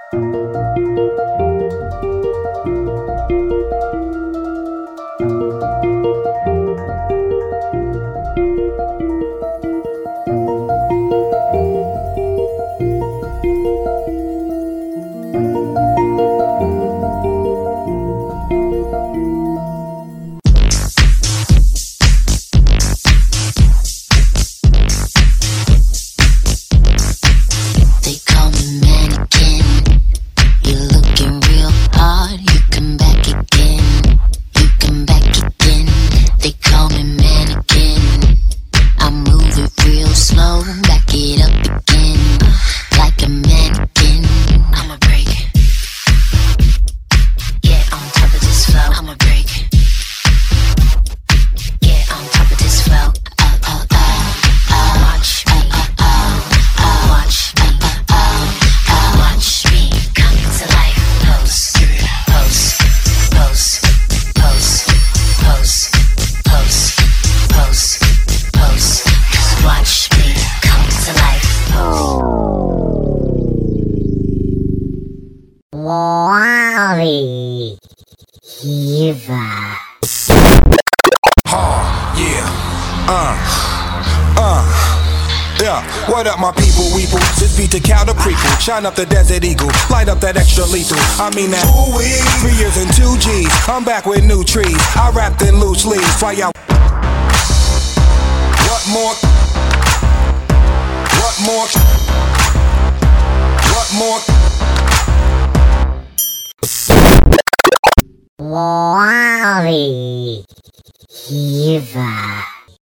Wally Eva. Yeah, what up my people, weeple? This beat to counter prequel. Shine up the Desert Eagle, light up that extra lethal. I mean that 3 years and 2 G's. I'm back with new trees. I wrapped in loose leaves. Fly out. What more? What more? What more? Wally Eva.